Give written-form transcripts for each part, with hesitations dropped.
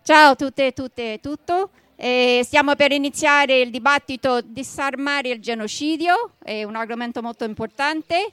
Ciao a tutte e tutte e tutto. Stiamo per iniziare il dibattito Disarmare il genocidio, è un argomento molto importante.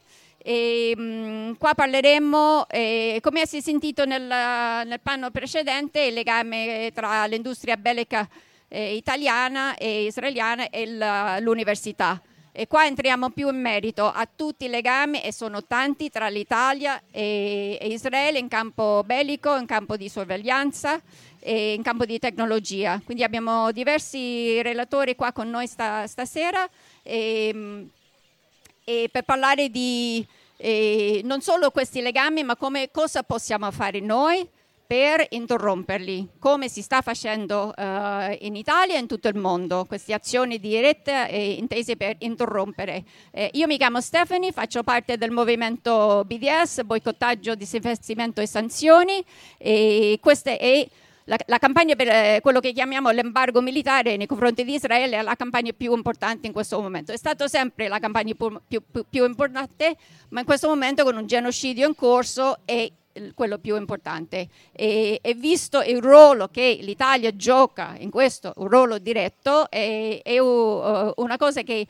Qua parleremo, come si è sentito nel panno precedente, il legame tra l'industria bellica italiana e israeliana e l'università. E qua entriamo più in merito a tutti i legami, e sono tanti, tra l'Italia e Israele in campo bellico, in campo di sorveglianza e in campo di tecnologia. Quindi abbiamo diversi relatori qua con noi stasera e per parlare di non solo questi legami, ma cosa possiamo fare noi per interromperli, come si sta facendo in Italia e in tutto il mondo, queste azioni dirette intese per interrompere. Io mi chiamo Stephanie, faccio parte del movimento BDS, boicottaggio, disinvestimento e sanzioni, e questa è la campagna per quello che chiamiamo l'embargo militare nei confronti di Israele, è la campagna più importante in questo momento. È stata sempre la campagna più importante, ma in questo momento, con un genocidio in corso, è quello più importante. E visto il ruolo che l'Italia gioca in questo, un ruolo diretto, è una cosa che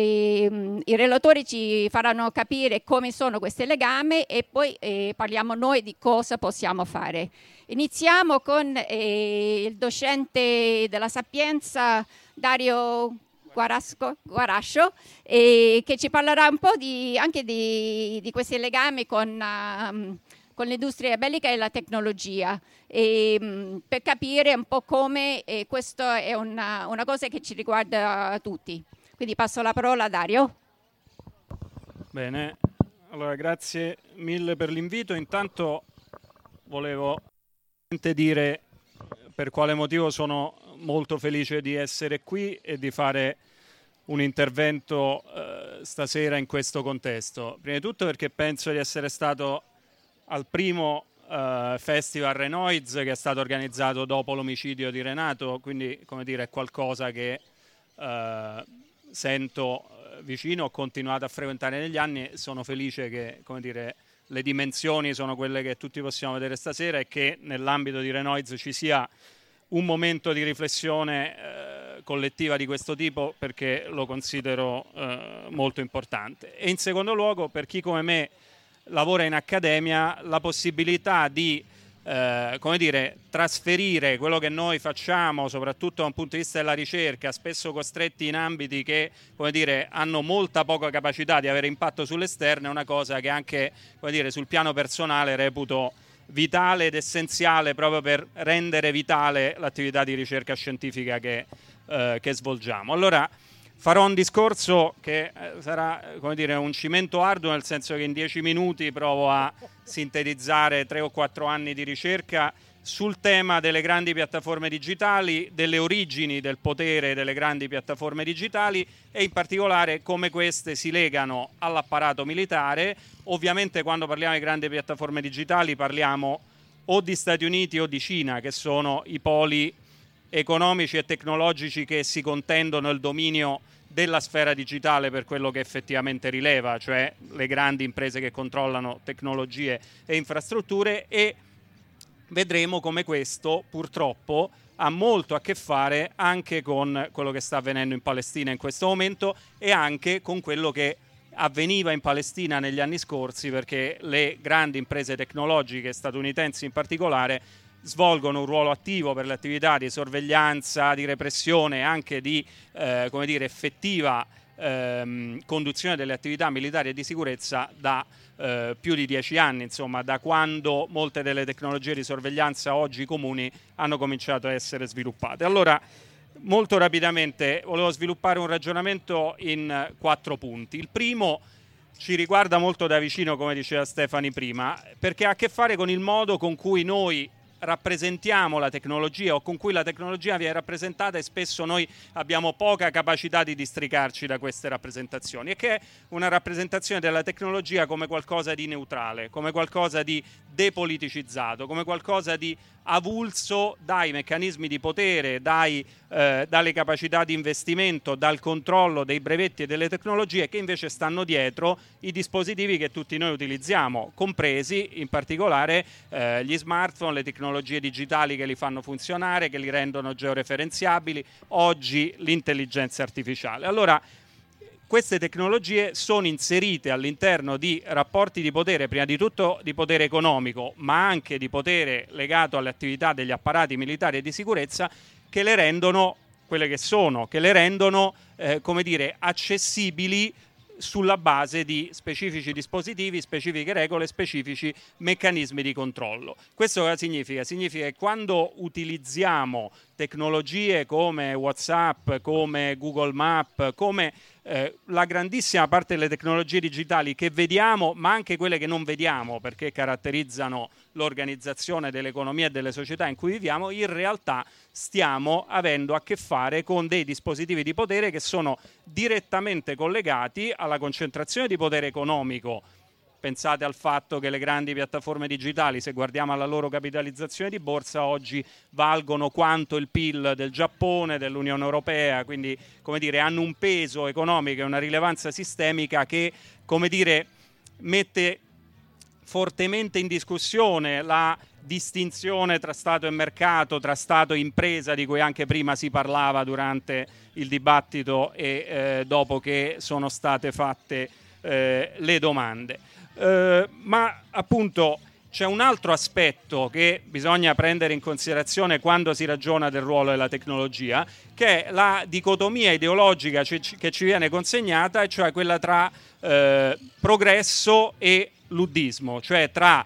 i relatori ci faranno capire come sono questi legami, e poi parliamo noi di cosa possiamo fare. Iniziamo con il docente della Sapienza, Dario Guarascio, che ci parlerà un po' anche di questi legami con l'industria bellica e la tecnologia, per capire un po' come questo è una cosa che ci riguarda tutti. Quindi passo la parola a Dario. Bene, allora grazie mille per l'invito. Intanto volevo dire per quale motivo sono molto felice di essere qui e di fare un intervento stasera in questo contesto. Prima di tutto perché penso di essere stato al primo Festival Renoids, che è stato organizzato dopo l'omicidio di Renato, quindi, come dire, è qualcosa che sento vicino, ho continuato a frequentare negli anni. Sono felice che, come dire, le dimensioni sono quelle che tutti possiamo vedere stasera, e che nell'ambito di Renoids ci sia un momento di riflessione collettiva di questo tipo, perché lo considero molto importante. E in secondo luogo, per chi come me lavora in accademia, la possibilità di come dire, trasferire quello che noi facciamo, soprattutto da un punto di vista della ricerca, spesso costretti in ambiti che, come dire, hanno molta poca capacità di avere impatto sull'esterno, è una cosa che anche, come dire, sul piano personale reputo vitale ed essenziale, proprio per rendere vitale l'attività di ricerca scientifica che svolgiamo. Allora, farò un discorso che sarà, come dire, un cimento arduo, nel senso che in 10 minuti provo a sintetizzare 3 o 4 anni di ricerca sul tema delle grandi piattaforme digitali, delle origini del potere delle grandi piattaforme digitali, e in particolare come queste si legano all'apparato militare. Ovviamente quando parliamo di grandi piattaforme digitali parliamo o di Stati Uniti o di Cina, che sono i poli economici e tecnologici che si contendono il dominio della sfera digitale per quello che effettivamente rileva, cioè le grandi imprese che controllano tecnologie e infrastrutture, e vedremo come questo purtroppo ha molto a che fare anche con quello che sta avvenendo in Palestina in questo momento, e anche con quello che avveniva in Palestina negli anni scorsi, perché le grandi imprese tecnologiche statunitensi in particolare svolgono un ruolo attivo per le attività di sorveglianza, di repressione, anche di come dire, effettiva conduzione delle attività militari e di sicurezza da più di 10 anni, insomma, da quando molte delle tecnologie di sorveglianza oggi comuni hanno cominciato a essere sviluppate. Allora, molto rapidamente volevo sviluppare un ragionamento in 4 punti. Il primo ci riguarda molto da vicino, come diceva Stefani prima, perché ha a che fare con il modo con cui noi rappresentiamo la tecnologia, o con cui la tecnologia viene rappresentata, e spesso noi abbiamo poca capacità di districarci da queste rappresentazioni, e che è una rappresentazione della tecnologia come qualcosa di neutrale, come qualcosa di depoliticizzato, come qualcosa di avulso dai meccanismi di potere, dalle capacità di investimento, dal controllo dei brevetti e delle tecnologie che invece stanno dietro i dispositivi che tutti noi utilizziamo, compresi in particolare gli smartphone, le tecnologie digitali che li fanno funzionare, che li rendono georeferenziabili, oggi l'intelligenza artificiale. Allora, queste tecnologie sono inserite all'interno di rapporti di potere, prima di tutto di potere economico, ma anche di potere legato alle attività degli apparati militari e di sicurezza, che le rendono quelle che sono, che le rendono come dire, accessibili sulla base di specifici dispositivi, specifiche regole, specifici meccanismi di controllo. Questo cosa significa? Significa che quando utilizziamo tecnologie come WhatsApp, come Google Map, come la grandissima parte delle tecnologie digitali che vediamo, ma anche quelle che non vediamo perché caratterizzano l'organizzazione dell'economia e delle società in cui viviamo, in realtà stiamo avendo a che fare con dei dispositivi di potere che sono direttamente collegati alla concentrazione di potere economico. Pensate al fatto che le grandi piattaforme digitali, se guardiamo alla loro capitalizzazione di borsa, oggi valgono quanto il PIL del Giappone, dell'Unione Europea, quindi come dire, hanno un peso economico e una rilevanza sistemica che, come dire, mette fortemente in discussione la distinzione tra Stato e mercato, tra Stato e impresa, di cui anche prima si parlava durante il dibattito e dopo che sono state fatte le domande. Ma appunto c'è un altro aspetto che bisogna prendere in considerazione quando si ragiona del ruolo della tecnologia, che è la dicotomia ideologica che ci viene consegnata, e cioè quella tra progresso e luddismo, cioè tra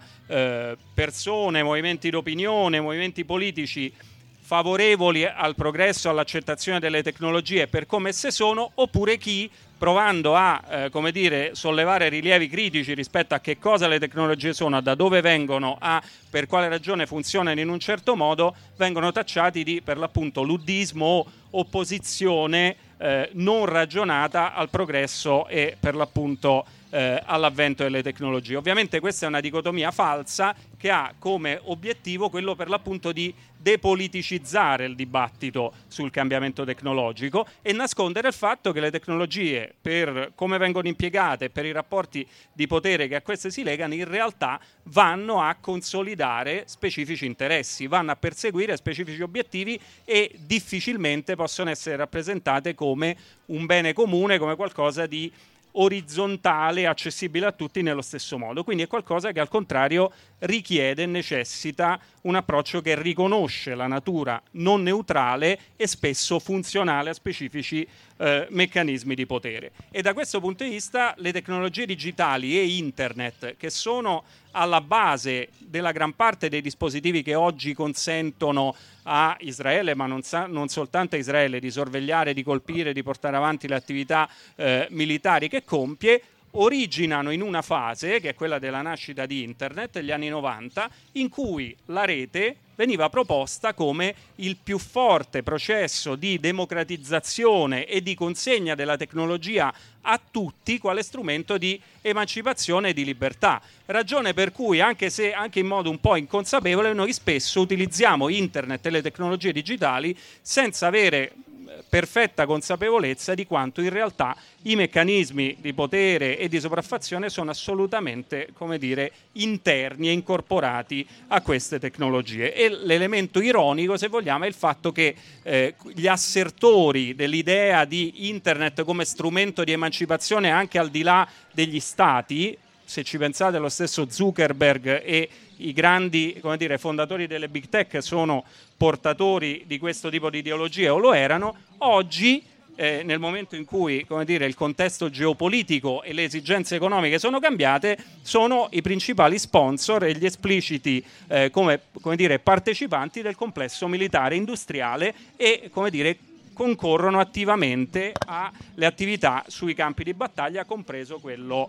persone, movimenti d'opinione, movimenti politici favorevoli al progresso, all'accettazione delle tecnologie per come esse sono, oppure chi, provando a come dire, sollevare rilievi critici rispetto a che cosa le tecnologie sono, da dove vengono, per quale ragione funzionano in un certo modo, vengono tacciati di, per l'appunto, luddismo o opposizione non ragionata al progresso e per l'appunto all'avvento delle tecnologie. Ovviamente questa è una dicotomia falsa che ha come obiettivo quello per l'appunto di depoliticizzare il dibattito sul cambiamento tecnologico e nascondere il fatto che le tecnologie, per come vengono impiegate e per i rapporti di potere che a queste si legano, in realtà vanno a consolidare specifici interessi, vanno a perseguire specifici obiettivi e difficilmente possono essere rappresentate come un bene comune, come qualcosa di orizzontale, accessibile a tutti nello stesso modo. Quindi è qualcosa che al contrario richiede e necessita un approccio che riconosce la natura non neutrale e spesso funzionale a specifici meccanismi di potere. E da questo punto di vista le tecnologie digitali e internet, che sono alla base della gran parte dei dispositivi che oggi consentono a Israele, ma non soltanto a Israele, di sorvegliare, di colpire, di portare avanti le attività militari che compie, originano in una fase, che è quella della nascita di Internet, negli anni 90, in cui la rete veniva proposta come il più forte processo di democratizzazione e di consegna della tecnologia a tutti quale strumento di emancipazione e di libertà. Ragione per cui, anche in modo un po' inconsapevole, noi spesso utilizziamo Internet e le tecnologie digitali senza avere perfetta consapevolezza di quanto in realtà i meccanismi di potere e di sopraffazione sono assolutamente, come dire, interni e incorporati a queste tecnologie. E l'elemento ironico, se vogliamo, è il fatto che gli assertori dell'idea di Internet come strumento di emancipazione anche al di là degli stati, se ci pensate, lo stesso Zuckerberg e i grandi, come dire, fondatori delle big tech sono portatori di questo tipo di ideologie o lo erano, oggi nel momento in cui, come dire, il contesto geopolitico e le esigenze economiche sono cambiate, sono i principali sponsor e gli espliciti come dire, partecipanti del complesso militare industriale e, come dire, concorrono attivamente alle attività sui campi di battaglia, compreso quello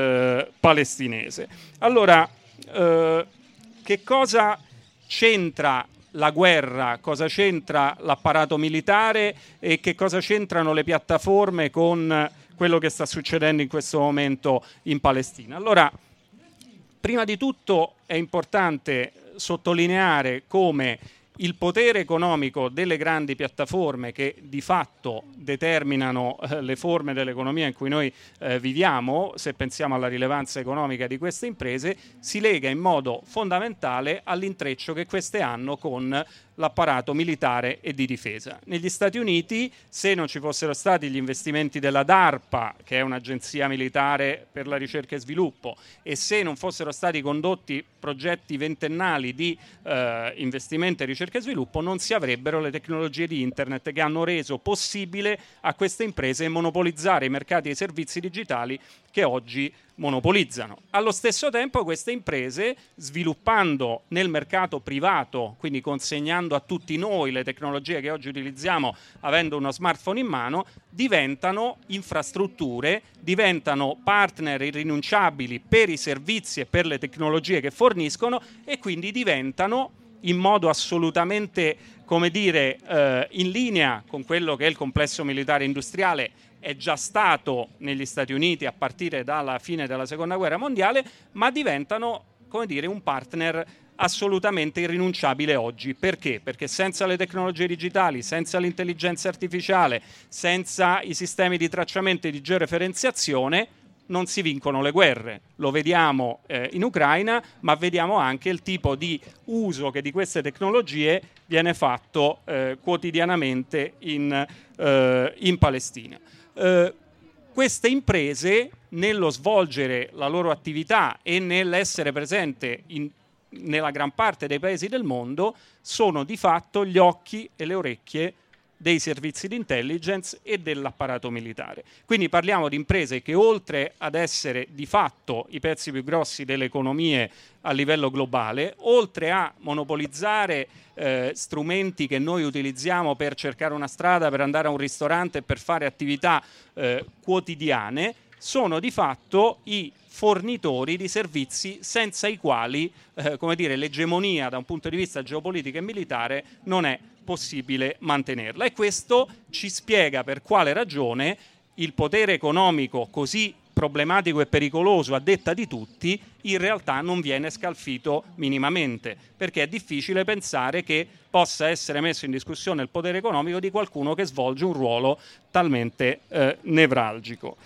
palestinese. Allora, che cosa c'entra la guerra, cosa c'entra l'apparato militare e che cosa c'entrano le piattaforme con quello che sta succedendo in questo momento in Palestina? Allora, prima di tutto è importante sottolineare come il potere economico delle grandi piattaforme che di fatto determinano le forme dell'economia in cui noi viviamo, se pensiamo alla rilevanza economica di queste imprese, si lega in modo fondamentale all'intreccio che queste hanno con l'apparato militare e di difesa. Negli Stati Uniti, se non ci fossero stati gli investimenti della DARPA, che è un'agenzia militare per la ricerca e sviluppo, e se non fossero stati condotti progetti ventennali di investimento e ricerca e sviluppo, non si avrebbero le tecnologie di internet che hanno reso possibile a queste imprese monopolizzare i mercati dei servizi digitali che oggi monopolizzano. Allo stesso tempo queste imprese, sviluppando nel mercato privato, quindi consegnando a tutti noi le tecnologie che oggi utilizziamo avendo uno smartphone in mano, diventano infrastrutture, diventano partner irrinunciabili per i servizi e per le tecnologie che forniscono e quindi diventano in modo assolutamente, come dire, in linea con quello che è il complesso militare industriale è già stato negli Stati Uniti a partire dalla fine della Seconda Guerra Mondiale, ma diventano, come dire, un partner assolutamente irrinunciabile oggi. Perché? Perché senza le tecnologie digitali, senza l'intelligenza artificiale, senza i sistemi di tracciamento e di georeferenziazione non si vincono le guerre. Lo vediamo in Ucraina, ma vediamo anche il tipo di uso che di queste tecnologie viene fatto quotidianamente in Palestina. Queste imprese, nello svolgere la loro attività e nell'essere presente nella gran parte dei paesi del mondo, sono di fatto gli occhi e le orecchie dei servizi di intelligence e dell'apparato militare. Quindi parliamo di imprese che, oltre ad essere di fatto i pezzi più grossi delle economie a livello globale, oltre a monopolizzare strumenti che noi utilizziamo per cercare una strada, per andare a un ristorante, per fare attività quotidiane, sono di fatto i fornitori di servizi senza i quali, come dire, l'egemonia da un punto di vista geopolitico e militare non è possibile mantenerla. E questo ci spiega per quale ragione il potere economico così problematico e pericoloso a detta di tutti in realtà non viene scalfito minimamente, perché è difficile pensare che possa essere messo in discussione il potere economico di qualcuno che svolge un ruolo talmente nevralgico.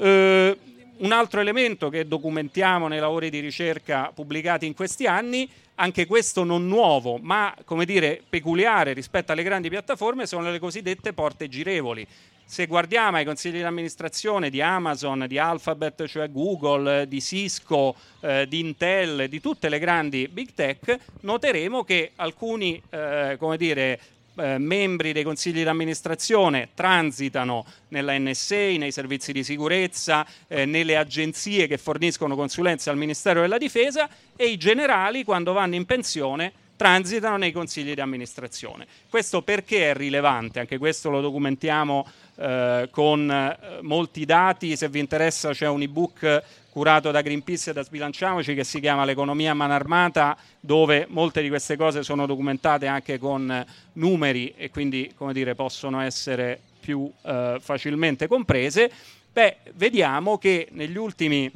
Un altro elemento che documentiamo nei lavori di ricerca pubblicati in questi anni, anche questo non nuovo, ma come dire peculiare rispetto alle grandi piattaforme, sono le cosiddette porte girevoli. Se guardiamo ai consigli di amministrazione di Amazon, di Alphabet, cioè Google, di Cisco, di Intel, di tutte le grandi big tech, noteremo che alcuni, come dire, membri dei consigli di amministrazione transitano nella NSA, nei servizi di sicurezza, nelle agenzie che forniscono consulenze al Ministero della Difesa, e i generali, quando vanno in pensione, transitano nei consigli di amministrazione. Questo perché è rilevante? Anche questo lo documentiamo con molti dati. Se vi interessa c'è un ebook curato da Greenpeace e da Sbilanciamoci che si chiama L'economia a mano armata, dove molte di queste cose sono documentate anche con numeri e quindi, come dire, possono essere più facilmente comprese. Beh, vediamo che negli ultimi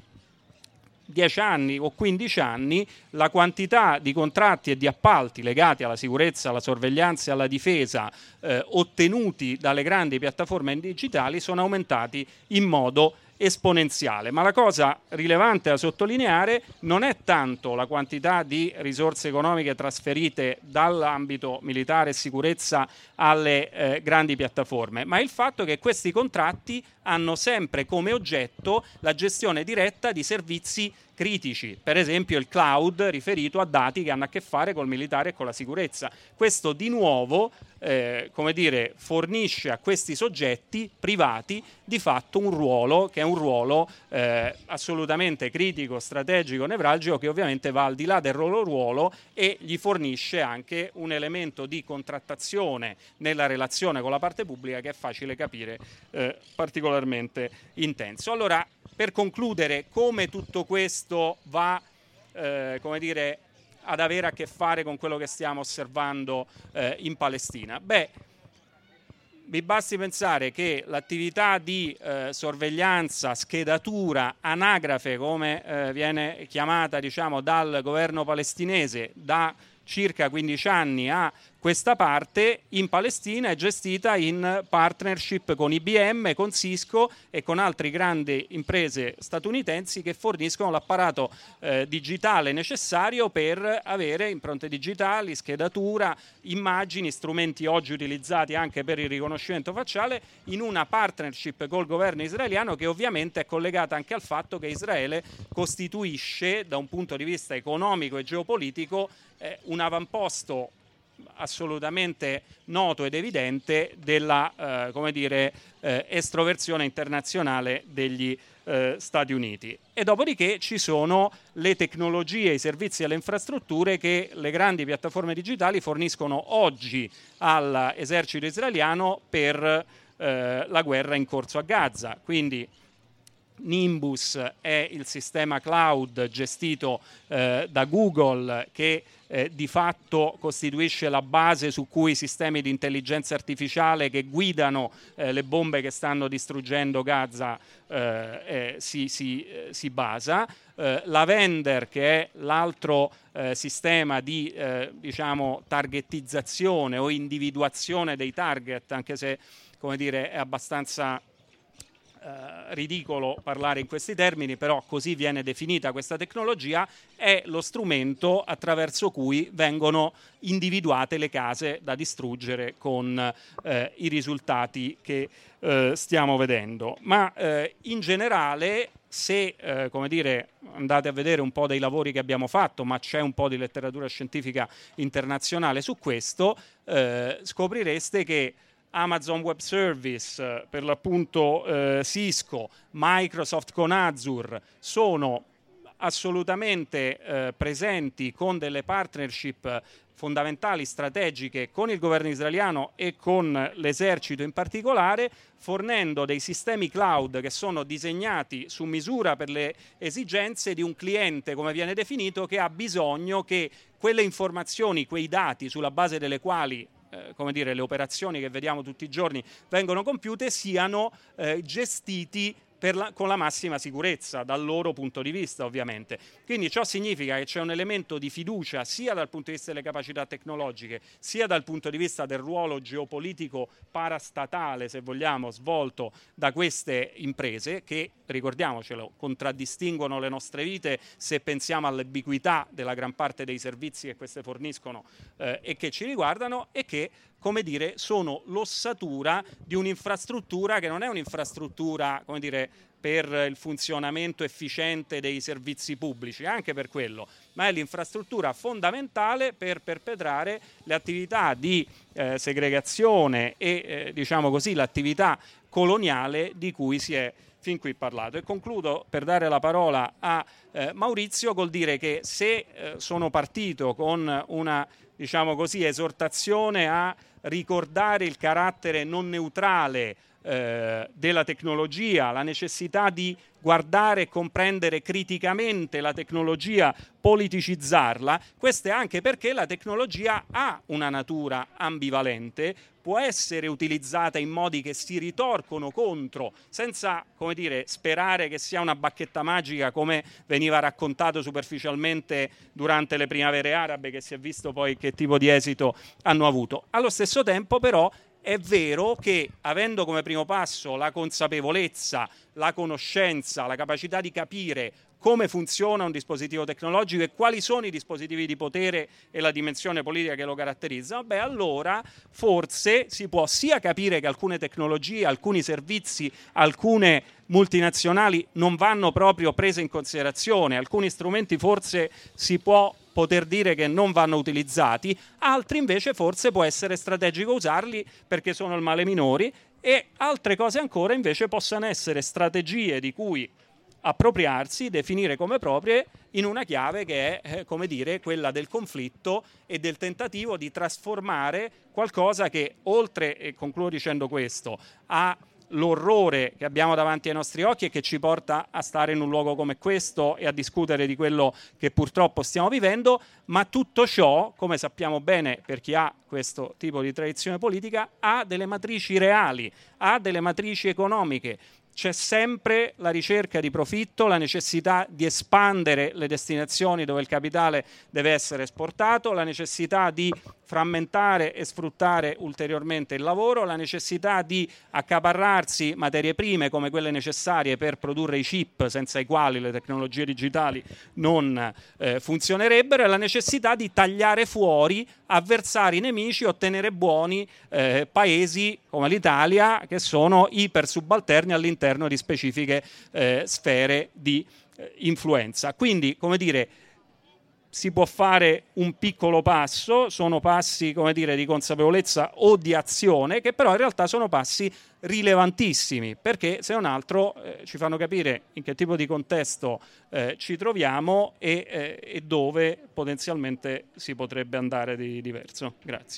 10 anni o 15 anni la quantità di contratti e di appalti legati alla sicurezza, alla sorveglianza e alla difesa ottenuti dalle grandi piattaforme digitali sono aumentati in modo esponenziale. Ma la cosa rilevante da sottolineare non è tanto la quantità di risorse economiche trasferite dall'ambito militare e sicurezza alle grandi piattaforme, ma il fatto che questi contratti hanno sempre come oggetto la gestione diretta di servizi critici, per esempio il cloud riferito a dati che hanno a che fare col militare e con la sicurezza. Questo di nuovo come dire, fornisce a questi soggetti privati di fatto un ruolo che è un ruolo assolutamente critico, strategico, nevralgico, che ovviamente va al di là del loro ruolo e gli fornisce anche un elemento di contrattazione nella relazione con la parte pubblica che è facile capire, particolarmente intenso. Allora, per concludere, come tutto questo va come dire, ad avere a che fare con quello che stiamo osservando in Palestina? Beh, vi basti pensare che l'attività di sorveglianza, schedatura, anagrafe, come viene chiamata, diciamo, dal governo palestinese da circa 15 anni a questa parte, in Palestina è gestita in partnership con IBM, con Cisco e con altre grandi imprese statunitensi che forniscono l'apparato digitale necessario per avere impronte digitali, schedatura, immagini, strumenti oggi utilizzati anche per il riconoscimento facciale, in una partnership col governo israeliano, che ovviamente è collegata anche al fatto che Israele costituisce, da un punto di vista economico e geopolitico, un avamposto assolutamente noto ed evidente della estroversione internazionale degli Stati Uniti. E dopodiché ci sono le tecnologie, i servizi e le infrastrutture che le grandi piattaforme digitali forniscono oggi all'esercito israeliano per la guerra in corso a Gaza. Quindi Nimbus è il sistema cloud gestito da Google, che di fatto costituisce la base su cui i sistemi di intelligenza artificiale che guidano le bombe che stanno distruggendo Gaza si basa. Lavender, che è l'altro sistema di targetizzazione o individuazione dei target, anche se è abbastanza ridicolo parlare in questi termini, però così viene definita questa tecnologia, è lo strumento attraverso cui vengono individuate le case da distruggere con i risultati che stiamo vedendo. Ma in generale, se andate a vedere un po' dei lavori che abbiamo fatto, ma c'è un po' di letteratura scientifica internazionale su questo, scoprireste che Amazon Web Service, per l'appunto Cisco, Microsoft con Azure, sono assolutamente presenti con delle partnership fondamentali, strategiche, con il governo israeliano e con l'esercito in particolare, fornendo dei sistemi cloud che sono disegnati su misura per le esigenze di un cliente, come viene definito, che ha bisogno che quelle informazioni, quei dati sulla base delle quali le operazioni che vediamo tutti i giorni vengono compiute, siano gestiti con la massima sicurezza dal loro punto di vista, ovviamente. Quindi ciò significa che c'è un elemento di fiducia sia dal punto di vista delle capacità tecnologiche, sia dal punto di vista del ruolo geopolitico parastatale, se vogliamo, svolto da queste imprese, che, ricordiamocelo, contraddistinguono le nostre vite se pensiamo all'ubiquità della gran parte dei servizi che queste forniscono e che ci riguardano, e che sono l'ossatura di un'infrastruttura che non è un'infrastruttura, per il funzionamento efficiente dei servizi pubblici, anche per quello, ma è l'infrastruttura fondamentale per perpetrare le attività di segregazione e, l'attività coloniale di cui si è fin qui parlato. E concludo per dare la parola a Maurizio col dire che se sono partito con una esortazione a ricordare il carattere non neutrale della tecnologia, la necessità di guardare e comprendere criticamente la tecnologia, politicizzarla, questo è anche perché la tecnologia ha una natura ambivalente, può essere utilizzata in modi che si ritorcono contro, senza sperare che sia una bacchetta magica come veniva raccontato superficialmente durante le primavere arabe, che si è visto poi che tipo di esito hanno avuto. Allo stesso tempo però è vero che, avendo come primo passo la consapevolezza, la conoscenza, la capacità di capire come funziona un dispositivo tecnologico e quali sono i dispositivi di potere e la dimensione politica che lo caratterizzano, allora forse si può sia capire che alcune tecnologie, alcuni servizi, alcune multinazionali non vanno proprio prese in considerazione, alcuni strumenti forse si può poter dire che non vanno utilizzati, altri invece forse può essere strategico usarli perché sono il male minore, e altre cose ancora invece possono essere strategie di cui appropriarsi, definire come proprie, in una chiave che è, quella del conflitto e del tentativo di trasformare qualcosa che, oltre, e concludo dicendo questo, a l'orrore che abbiamo davanti ai nostri occhi e che ci porta a stare in un luogo come questo e a discutere di quello che purtroppo stiamo vivendo, ma tutto ciò, come sappiamo bene per chi ha questo tipo di tradizione politica, ha delle matrici reali, ha delle matrici economiche. C'è sempre la ricerca di profitto, la necessità di espandere le destinazioni dove il capitale deve essere esportato, la necessità di frammentare e sfruttare ulteriormente il lavoro, la necessità di accaparrarsi materie prime come quelle necessarie per produrre i chip senza i quali le tecnologie digitali non funzionerebbero, e la necessità di tagliare fuori avversari nemici, ottenere buoni paesi come l'Italia che sono iper subalterni all'interno di specifiche sfere di influenza. Quindi, come dire, si può fare un piccolo passo, sono passi, come dire, di consapevolezza o di azione, che però in realtà sono passi rilevantissimi, perché se non altro ci fanno capire in che tipo di contesto ci troviamo e dove potenzialmente si potrebbe andare di diverso. Grazie.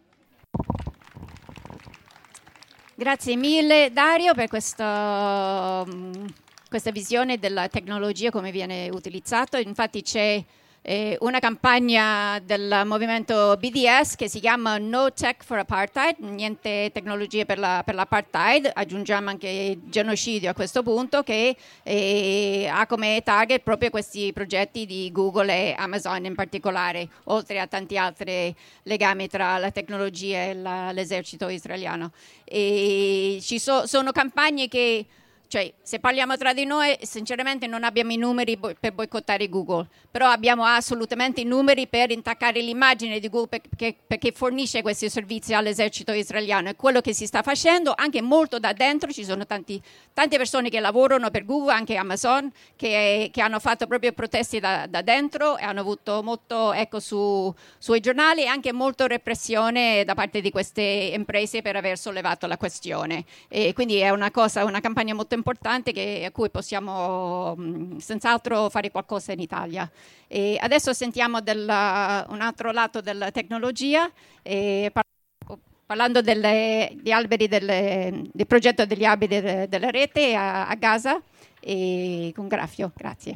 Grazie mille Dario per questa visione della tecnologia, come viene utilizzato. Infatti c'è una campagna del movimento BDS che si chiama No Tech for Apartheid, niente tecnologie per l'apartheid, aggiungiamo anche genocidio a questo punto, che ha come target proprio questi progetti di Google e Amazon in particolare, oltre a tanti altri legami tra la tecnologia e l'esercito israeliano. E sono campagne che, cioè, se parliamo tra di noi, sinceramente non abbiamo i numeri per boicottare Google, però abbiamo assolutamente i numeri per intaccare l'immagine di Google perché fornisce questi servizi all'esercito israeliano. È quello che si sta facendo anche molto da dentro. Ci sono tante persone che lavorano per Google, anche Amazon, che hanno fatto proprio proteste da dentro e hanno avuto molto eco sui giornali e anche molta repressione da parte di queste imprese per aver sollevato la questione. E quindi è una campagna molto importante a cui possiamo senz'altro fare qualcosa in Italia. E adesso sentiamo un altro lato della tecnologia, parlando degli alberi del progetto degli alberi della rete a Gaza, e con Grafio. Grazie.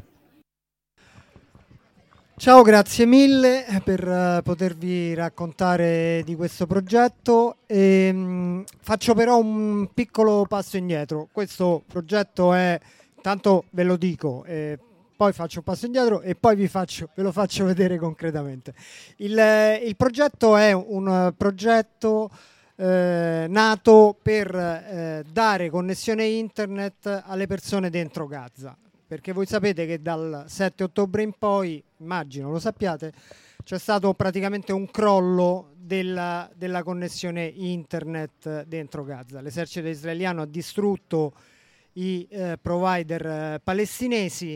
Ciao, grazie mille per potervi raccontare di questo progetto. Faccio però un piccolo passo indietro. Questo progetto è, tanto ve lo dico, poi faccio un passo indietro e poi ve lo faccio vedere concretamente. Il progetto è un progetto nato per dare connessione internet alle persone dentro Gaza. Perché voi sapete che dal 7 ottobre in poi, immagino lo sappiate, c'è stato praticamente un crollo della connessione internet dentro Gaza. L'esercito israeliano ha distrutto i provider palestinesi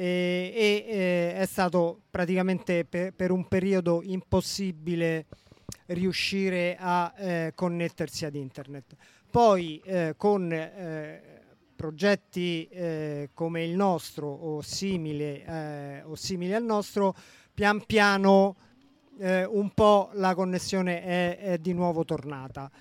e è stato praticamente per un periodo impossibile riuscire a connettersi ad internet. Poi con progetti come il nostro o simili al nostro, pian piano un po' la connessione è di nuovo tornata.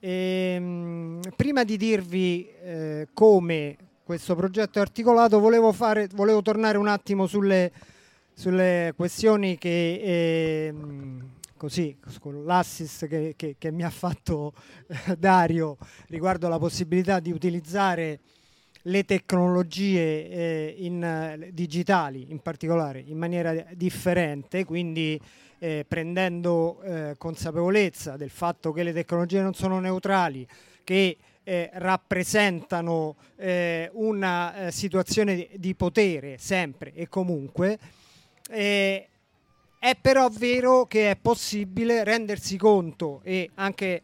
Prima di dirvi come questo progetto è articolato, volevo tornare un attimo sulle questioni che così, con l'assist che mi ha fatto Dario riguardo la possibilità di utilizzare le tecnologie digitali in particolare in maniera differente, quindi prendendo consapevolezza del fatto che le tecnologie non sono neutrali, che rappresentano una situazione di potere sempre e comunque. È però vero che è possibile rendersi conto, e anche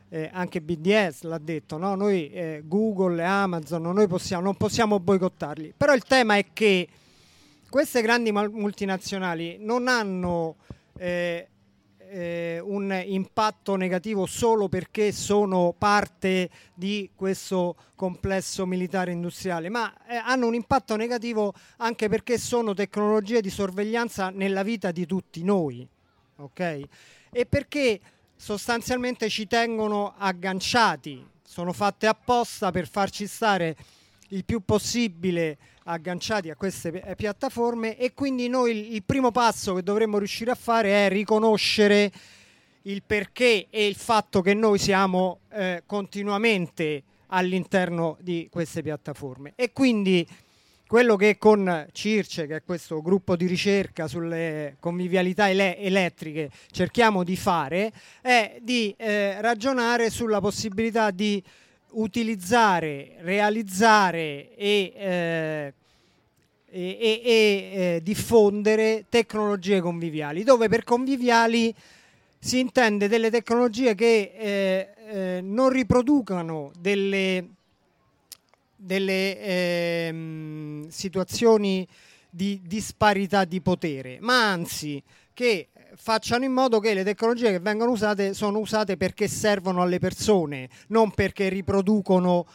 BDS l'ha detto, no? Noi Google e Amazon non possiamo boicottarli, però il tema è che queste grandi multinazionali non hanno un impatto negativo solo perché sono parte di questo complesso militare industriale, ma hanno un impatto negativo anche perché sono tecnologie di sorveglianza nella vita di tutti noi, ok? E perché sostanzialmente ci tengono agganciati sono fatte apposta per farci stare il più possibile agganciati a queste piattaforme, e quindi noi il primo passo che dovremmo riuscire a fare è riconoscere il perché e il fatto che noi siamo continuamente all'interno di queste piattaforme. E quindi quello che con CIRCE, che è questo gruppo di ricerca sulle convivialità elettriche, cerchiamo di fare è di ragionare sulla possibilità di utilizzare, realizzare e diffondere tecnologie conviviali, dove per conviviali si intende delle tecnologie che non riproducano delle situazioni di disparità di potere, ma anzi che facciano in modo che le tecnologie che vengono usate sono usate perché servono alle persone, non perché riproducono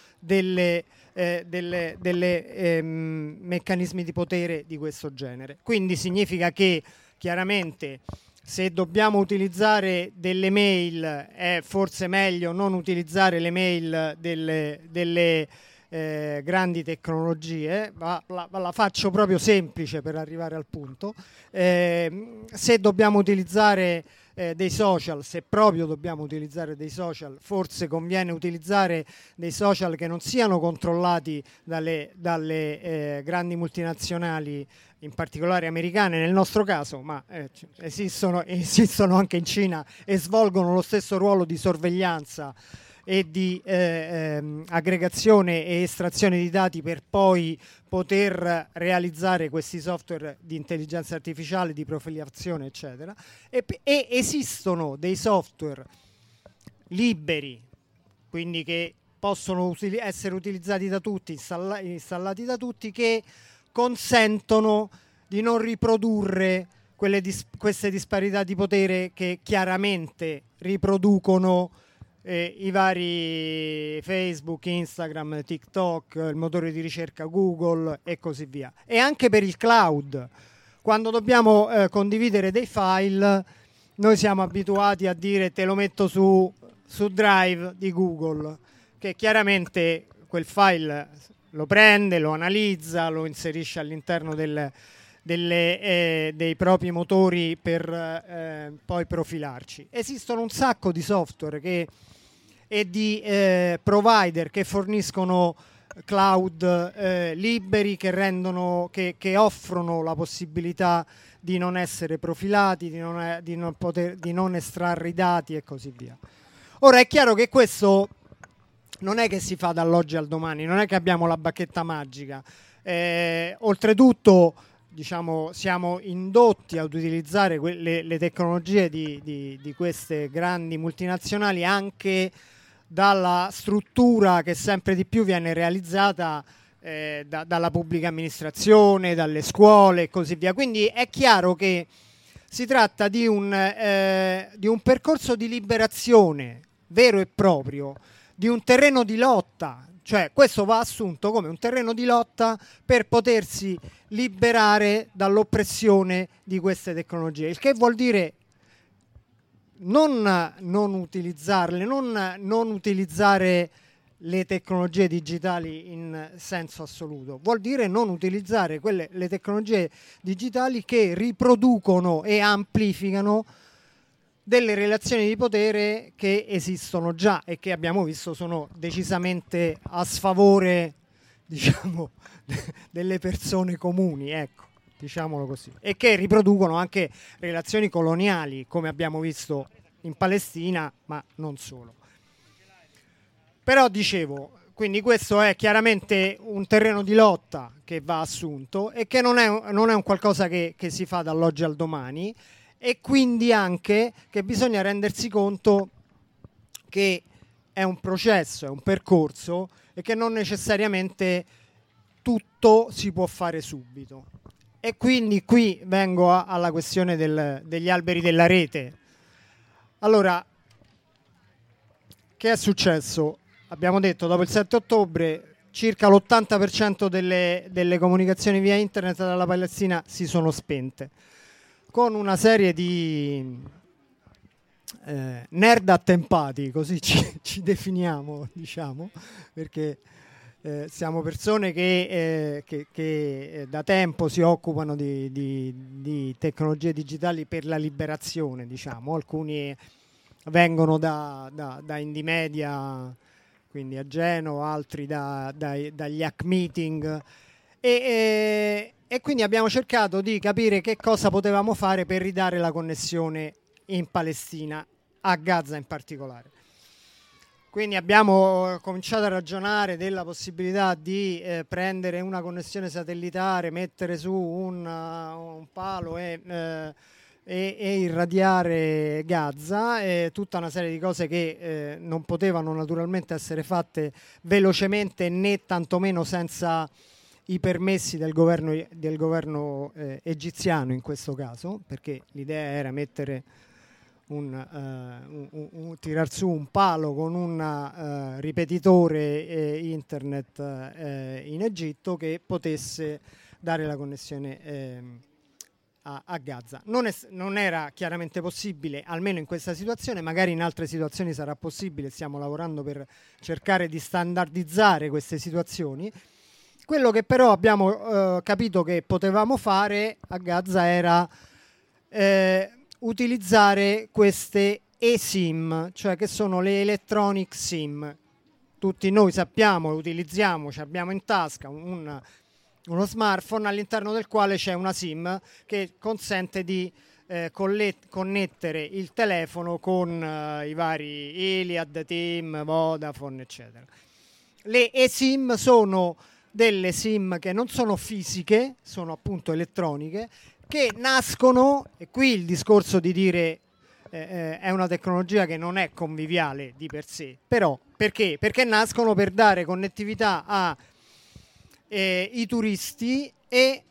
meccanismi di potere di questo genere. Quindi significa che chiaramente se dobbiamo utilizzare delle mail è forse meglio non utilizzare le mail delle grandi tecnologie, la faccio proprio semplice per arrivare al punto. Se dobbiamo utilizzare dei social, se proprio dobbiamo utilizzare dei social, forse conviene utilizzare dei social che non siano controllati dalle grandi multinazionali, in particolare americane nel nostro caso, ma esistono anche in Cina e svolgono lo stesso ruolo di sorveglianza e di aggregazione e estrazione di dati per poi poter realizzare questi software di intelligenza artificiale, di profilazione, eccetera. E esistono dei software liberi, quindi che possono essere utilizzati da tutti, installati da tutti, che consentono di non riprodurre queste disparità di potere che chiaramente riproducono i vari Facebook, Instagram, TikTok, il motore di ricerca Google e così via. E anche per il cloud, quando dobbiamo condividere dei file, noi siamo abituati a dire te lo metto su Drive di Google, che chiaramente quel file lo prende, lo analizza, lo inserisce all'interno dei propri motori per poi profilarci. Esistono un sacco di software e di provider che forniscono cloud liberi, che offrono la possibilità di non essere profilati, di non estrarre i dati e così via. Ora è chiaro che questo non è che si fa dall'oggi al domani, non è che abbiamo la bacchetta magica. Oltretutto, diciamo, siamo indotti ad utilizzare le tecnologie di queste grandi multinazionali anche dalla struttura che sempre di più viene realizzata dalla pubblica amministrazione, dalle scuole e così via. Quindi è chiaro che si tratta di un percorso di liberazione vero e proprio, di un terreno di lotta, cioè questo va assunto come un terreno di lotta per potersi liberare dall'oppressione di queste tecnologie, il che vuol dire non utilizzarle, non utilizzare le tecnologie digitali in senso assoluto, vuol dire non utilizzare le tecnologie digitali che riproducono e amplificano delle relazioni di potere che esistono già e che abbiamo visto sono decisamente a sfavore, diciamo, delle persone comuni, ecco, diciamolo così, e che riproducono anche relazioni coloniali, come abbiamo visto in Palestina, ma non solo. Però dicevo, quindi questo è chiaramente un terreno di lotta che va assunto e che non è un qualcosa che si fa dall'oggi al domani, e quindi anche che bisogna rendersi conto che è un processo, è un percorso e che non necessariamente tutto si può fare subito. E quindi qui vengo alla questione degli alberi della rete. Allora, che è successo? Abbiamo detto, dopo il 7 ottobre circa l'80% delle comunicazioni via internet dalla Palestina si sono spente, con una serie di nerd attempati, così ci definiamo, diciamo, perché siamo persone che da tempo si occupano di tecnologie digitali per la liberazione, diciamo. Alcuni vengono da Indymedia, quindi a Genova, altri dagli Hack Meeting, e quindi abbiamo cercato di capire che cosa potevamo fare per ridare la connessione in Palestina, a Gaza in particolare. Quindi abbiamo cominciato a ragionare della possibilità di prendere una connessione satellitare, mettere su un palo e irradiare Gaza, e tutta una serie di cose che non potevano naturalmente essere fatte velocemente, né tantomeno senza i permessi del governo egiziano in questo caso, perché l'idea era mettere tirar su un palo con un ripetitore internet in Egitto che potesse dare la connessione a Gaza. Non era chiaramente possibile, almeno in questa situazione, magari in altre situazioni sarà possibile, stiamo lavorando per cercare di standardizzare queste situazioni. Quello che però abbiamo capito che potevamo fare a Gaza era utilizzare queste eSIM, cioè che sono le electronic SIM. Tutti noi sappiamo, utilizziamo, abbiamo in tasca uno smartphone all'interno del quale c'è una SIM che consente di connettere il telefono con i vari Iliad, TIM, Vodafone, eccetera. Le eSIM sono delle SIM che non sono fisiche, sono appunto elettroniche, che nascono, e qui il discorso di dire è una tecnologia che non è conviviale di per sé, però perché? Perché nascono per dare connettività ai turisti e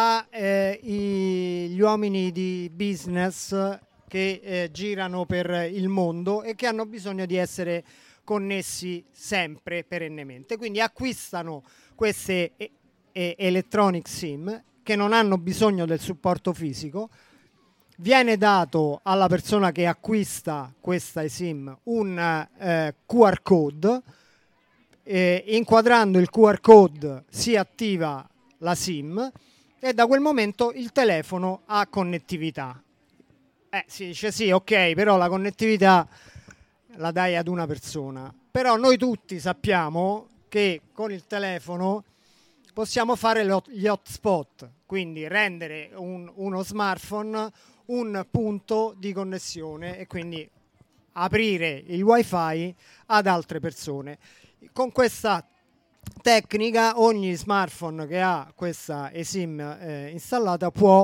agli uomini di business che girano per il mondo e che hanno bisogno di essere connessi sempre, perennemente. Quindi acquistano queste electronic SIM che non hanno bisogno del supporto fisico. Viene dato alla persona che acquista questa eSIM un QR code, inquadrando il QR code si attiva la SIM e da quel momento il telefono ha connettività. Si dice sì, ok, però la connettività la dai ad una persona. Però noi tutti sappiamo che con il telefono possiamo fare gli hotspot, quindi rendere uno smartphone un punto di connessione e quindi aprire il wifi ad altre persone. Con questa tecnica ogni smartphone che ha questa eSIM installata può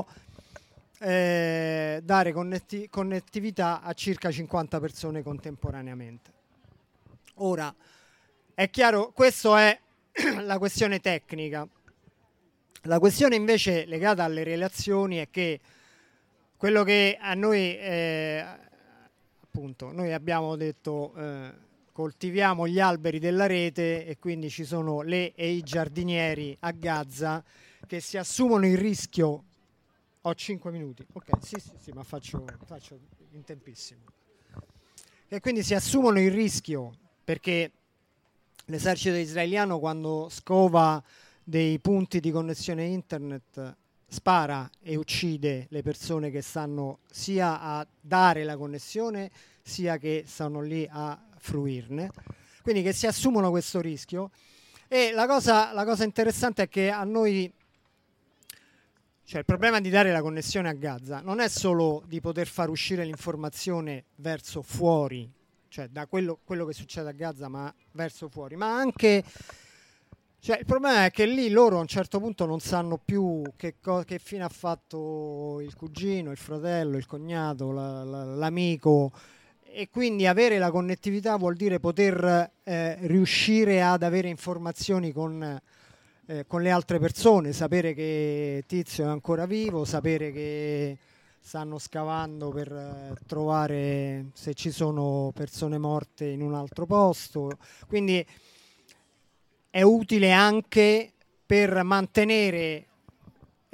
dare connettività a circa 50 persone contemporaneamente. Ora, è chiaro, questo è la questione tecnica. La questione invece legata alle relazioni è che quello che a noi appunto noi abbiamo detto coltiviamo gli alberi della rete, e quindi ci sono le e i giardinieri a Gaza che si assumono il rischio. Ho 5 minuti, ok, sì, ma faccio in tempissimo. E quindi si assumono il rischio, perché l'esercito israeliano, quando scova dei punti di connessione internet, spara e uccide le persone che stanno sia a dare la connessione sia che stanno lì a fruirne, quindi che si assumono questo rischio. E la cosa interessante è che a noi, cioè il problema di dare la connessione a Gaza non è solo di poter far uscire l'informazione verso fuori, cioè da quello che succede a Gaza ma verso fuori, ma anche, cioè il problema è che lì loro a un certo punto non sanno più che fine ha fatto il cugino, il fratello, il cognato, l'amico, e quindi avere la connettività vuol dire poter riuscire ad avere informazioni con le altre persone, sapere che Tizio è ancora vivo, sapere che stanno scavando per trovare se ci sono persone morte in un altro posto. Quindi è utile anche per mantenere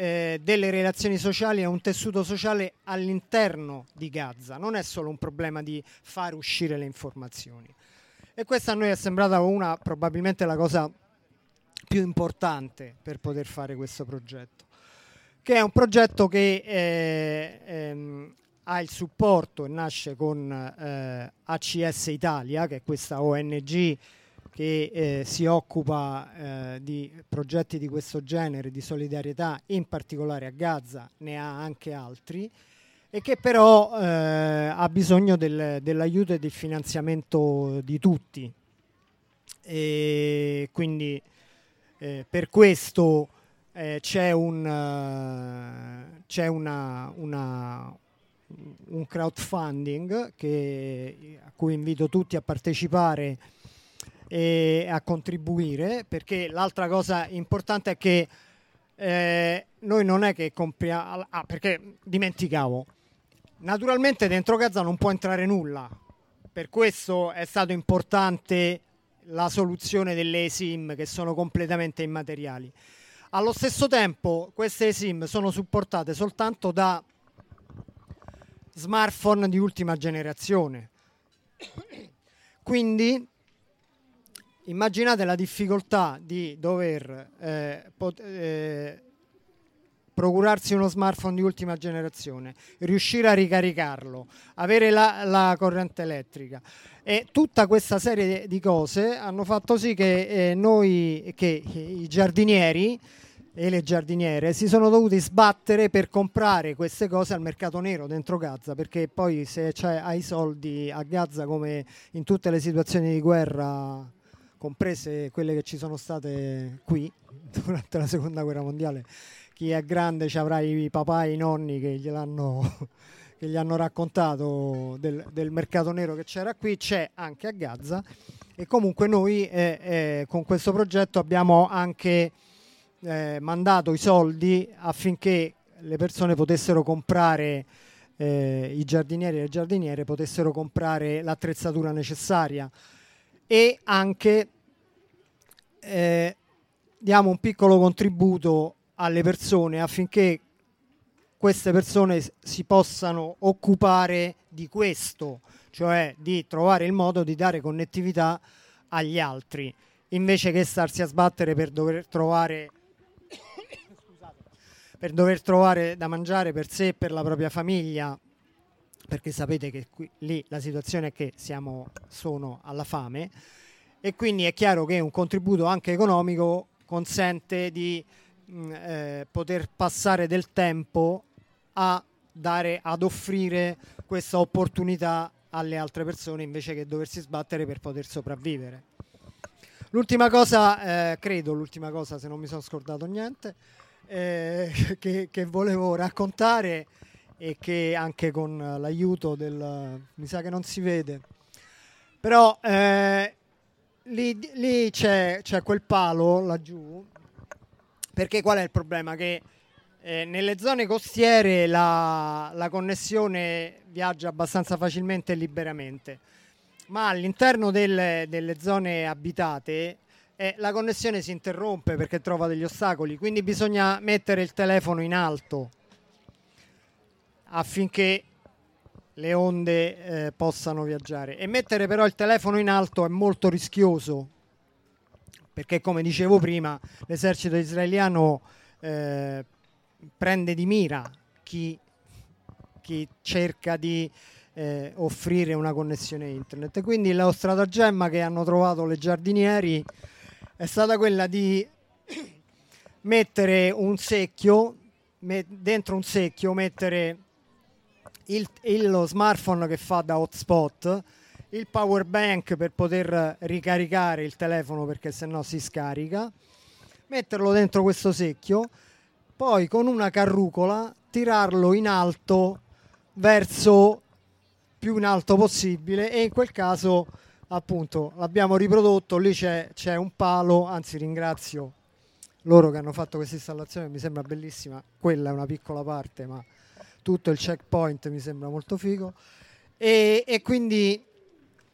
delle relazioni sociali e un tessuto sociale all'interno di Gaza. Non è solo un problema di far uscire le informazioni. E questa a noi è sembrata probabilmente la cosa più importante per poter fare questo progetto, che è un progetto che ha il supporto e nasce con ACS Italia, che è questa ONG che si occupa di progetti di questo genere, di solidarietà, in particolare a Gaza, ne ha anche altri, e che però ha bisogno dell'aiuto e del finanziamento di tutti. E quindi per questo c'è un crowdfunding a cui invito tutti a partecipare e a contribuire, perché l'altra cosa importante è che noi non è che compriamo, perché dimenticavo, naturalmente dentro Gaza non può entrare nulla, per questo è stato importante la soluzione delle eSIM, che sono completamente immateriali. Allo stesso tempo queste eSIM sono supportate soltanto da smartphone di ultima generazione, quindi immaginate la difficoltà di dover procurarsi uno smartphone di ultima generazione, riuscire a ricaricarlo, avere la corrente elettrica, e tutta questa serie di cose hanno fatto sì che i giardinieri e le giardiniere si sono dovuti sbattere per comprare queste cose al mercato nero dentro Gaza, perché poi se hai soldi a Gaza, come in tutte le situazioni di guerra, comprese quelle che ci sono state qui durante la seconda guerra mondiale, chi è grande ci avrà i papà e i nonni che gli hanno raccontato del mercato nero che c'era qui, c'è anche a Gaza. E comunque noi con questo progetto abbiamo anche mandato i soldi affinché le persone potessero comprare, i giardinieri e le giardiniere potessero comprare l'attrezzatura necessaria, e anche diamo un piccolo contributo alle persone affinché queste persone si possano occupare di questo, cioè di trovare il modo di dare connettività agli altri, invece che starsi a sbattere per dover trovare da mangiare per sé e per la propria famiglia, perché sapete che lì la situazione è che sono alla fame, e quindi è chiaro che un contributo anche economico consente di poter passare del tempo ad offrire questa opportunità alle altre persone, invece che doversi sbattere per poter sopravvivere. L'ultima cosa, se non mi sono scordato niente, che volevo raccontare, e che anche con l'aiuto mi sa che non si vede, però lì c'è quel palo laggiù, perché qual è il problema? Che nelle zone costiere la connessione viaggia abbastanza facilmente e liberamente, ma all'interno delle zone abitate la connessione si interrompe perché trova degli ostacoli, quindi bisogna mettere il telefono in alto affinché le onde possano viaggiare. E mettere però il telefono in alto è molto rischioso, perché come dicevo prima l'esercito israeliano prende di mira chi cerca di offrire una connessione internet. E quindi lo stratagemma che hanno trovato le giardinieri è stata quella di mettere un secchio, dentro un secchio mettere lo smartphone che fa da hotspot, il power bank per poter ricaricare il telefono perché sennò si scarica, metterlo dentro questo secchio, poi con una carrucola tirarlo in alto, verso più in alto possibile, e in quel caso appunto l'abbiamo riprodotto. Lì c'è un palo, anzi ringrazio loro che hanno fatto questa installazione, mi sembra bellissima. Quella è una piccola parte, ma tutto il checkpoint mi sembra molto figo, e quindi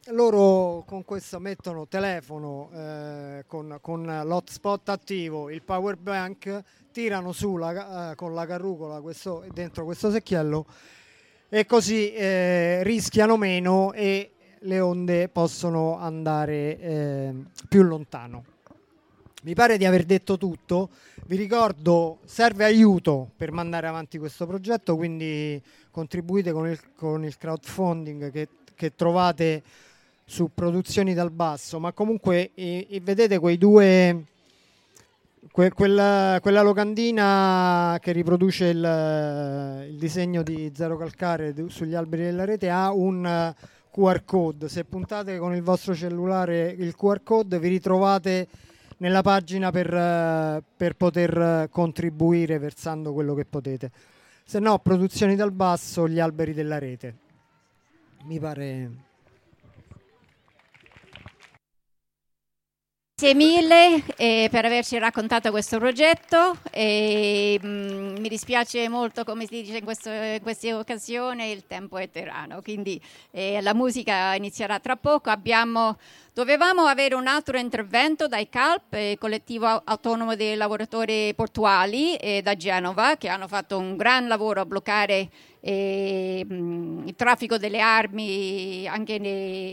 loro con questo mettono telefono con l'hotspot attivo, il power bank, tirano su con la carrucola dentro questo secchiello e così rischiano meno e le onde possono andare più lontano. Mi pare di aver detto tutto. Vi ricordo, serve aiuto per mandare avanti questo progetto, quindi contribuite con il crowdfunding che trovate su Produzioni dal Basso, ma comunque vedete quei due, quella locandina che riproduce il disegno di Zero Calcare sugli alberi della rete ha un QR code. Se puntate con il vostro cellulare il QR code vi ritrovate nella pagina per poter contribuire versando quello che potete. Se no, Produzioni dal Basso, gli alberi della rete. Mi pare. Grazie mille per averci raccontato questo progetto. Mi dispiace molto, come si dice in queste occasioni, il tempo è tiranno, quindi la musica inizierà tra poco. Dovevamo avere un altro intervento dai CALP, collettivo autonomo dei lavoratori portuali da Genova, che hanno fatto un gran lavoro a bloccare il traffico delle armi anche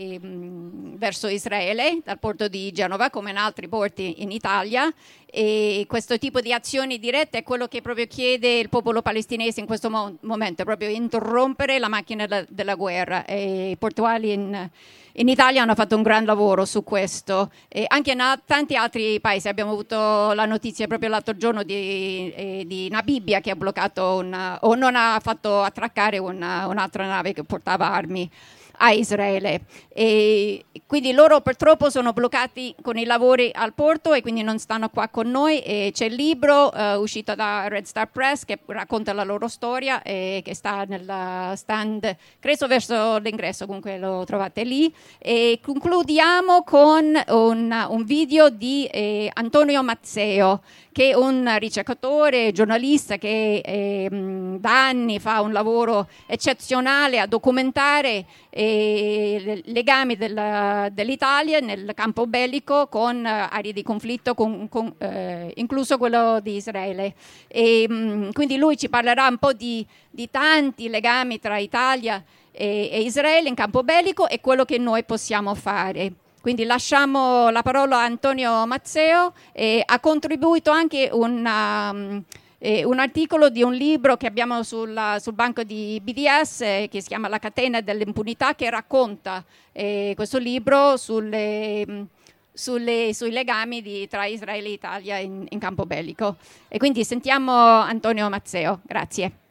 verso Israele dal porto di Genova come in altri porti in Italia, e questo tipo di azioni dirette è quello che proprio chiede il popolo palestinese in questo momento, proprio interrompere la macchina della guerra, e i portuali in Italia hanno fatto un gran lavoro su questo, e anche in tanti altri paesi. Abbiamo avuto la notizia proprio l'altro giorno di Namibia che ha bloccato o non ha fatto attraccare un'altra nave che portava armi a Israele, e quindi loro purtroppo sono bloccati con i lavori al porto e quindi non stanno qua con noi. E c'è il libro uscito da Red Star Press che racconta la loro storia e che sta nel stand, credo verso l'ingresso, comunque lo trovate lì. E concludiamo con un video di Antonio Mazzeo, che è un ricercatore, giornalista che da anni fa un lavoro eccezionale a documentare legami dell'Italia nel campo bellico con aree di conflitto, incluso quello di Israele. Quindi lui ci parlerà un po' di tanti legami tra Italia e Israele in campo bellico e quello che noi possiamo fare. Quindi lasciamo la parola a Antonio Mazzeo. Ha contribuito anche un articolo di un libro che abbiamo sul banco di BDS che si chiama La catena dell'impunità, che racconta questo libro sui legami tra Israele e Italia in campo bellico. E quindi sentiamo Antonio Mazzeo. Grazie.